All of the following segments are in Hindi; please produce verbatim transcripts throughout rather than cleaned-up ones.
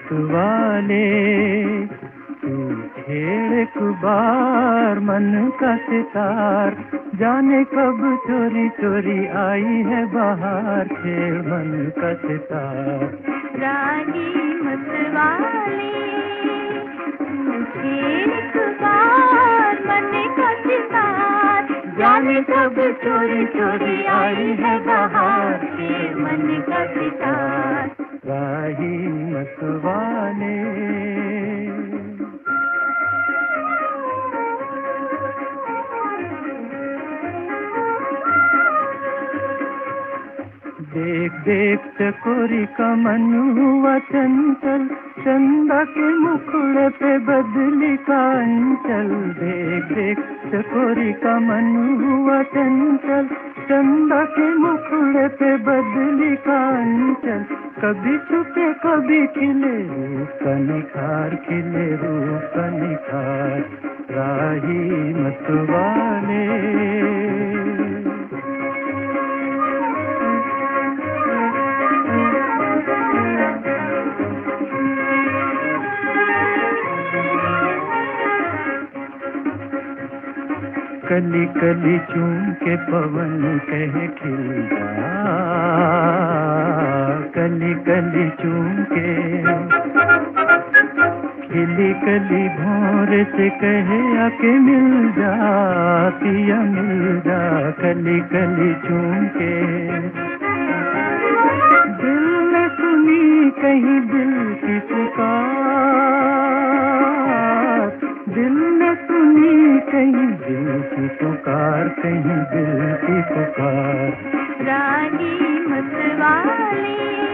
मतवाले, तू छेड़ एक बार मन का सितार, जाने कब चोरी चोरी आई है बाहर, छेड़ मन का सितार। रानी मतवाले, तू छेड़ एक बार मन का सितार, जाने कब चोरी चोरी आई है बाहर, छेड़ मन का सितार। राही मतवाले, देख देख चकोरी का मन हुआ चंचल, चंदा के मुखड़े पे बदली का अंचल। देख देख चकोरी का मन हुआ चंचल, चंदा के मुखड़े पे बदली का अंचल। कभी छुपे कभी खिले रूप का निखार, खिले रूप का निखार। राही मतवाले, कली कली चूम के पवन कहे खिल जा, कली कली चूम के खिली कली भोर से कहे आके मिल जा, पिया मिल जा। कली कली चूम के दिल ने सुनी कहीं दिल की पुकार, दिल ने सुनी कहीं दिल की पुकार, कहीं दिल की पुकार। रानी मतवाले,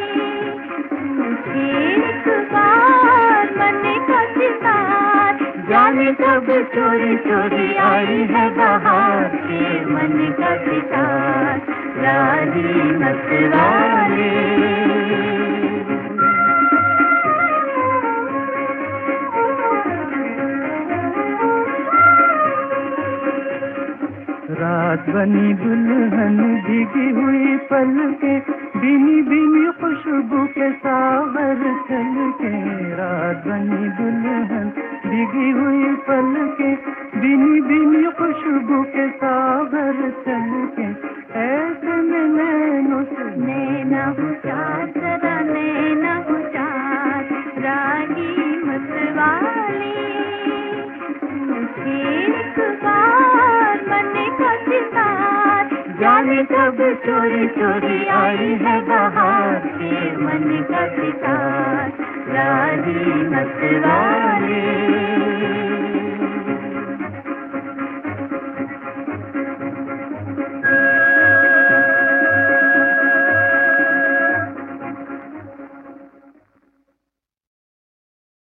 तुझे एक बार मन का सितार, जाने कब चोरी चोरी आई है बाहर, के मन का सितार। रानी मतवाले, रात बनी दुल्हन भीगी हुई पलके, बिनी बिनी खुशबू के सावर छलके। रात बनी दुल्हन भीगी हुई पलके, बिनी बिनी खुशबू के सावर छलके। ऐसे में नैनों से नैना हुचार, जरा नैना हुचार। रानी मतवाले, तुझे एक बार मन का सितार, जाने कब चोरी चोरी आई है बाहर, के मन का सितार। रानी मतवाले।